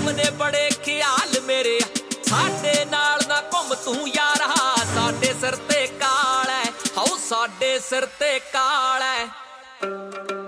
ਘੁੰਮਦੇ ਬੜੇ ਖਿਆਲ ਮੇਰੇ ਸਾਡੇ ਨਾਲ ਨਾ ਘੁੰਮ ਤੂੰ ਯਾਰਾ ਸਾਡੇ ਸਿਰ ਤੇ ਕਾਲ ਹੈ ਹਾਉ ਸਾਡੇ ਸਿਰ ਤੇ ਕਾਲ ਹੈ